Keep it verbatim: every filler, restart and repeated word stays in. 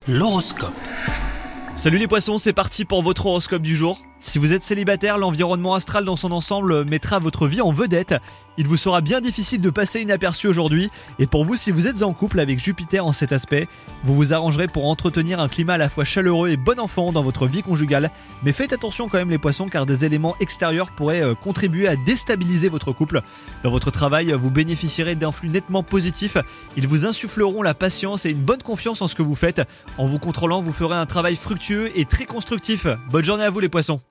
L'horoscope. Salut les poissons, c'est parti pour votre horoscope du jour. Si vous êtes célibataire, l'environnement astral dans son ensemble mettra votre vie en vedette. Il vous sera bien difficile de passer inaperçu aujourd'hui. Et pour vous, si vous êtes en couple avec Jupiter en cet aspect, vous vous arrangerez pour entretenir un climat à la fois chaleureux et bon enfant dans votre vie conjugale. Mais faites attention quand même les poissons, car des éléments extérieurs pourraient euh, contribuer à déstabiliser votre couple. Dans votre travail, vous bénéficierez d'influx nettement positifs. Ils vous insuffleront la patience et une bonne confiance en ce que vous faites. En vous contrôlant, vous ferez un travail fructueux et très constructif. Bonne journée à vous les poissons.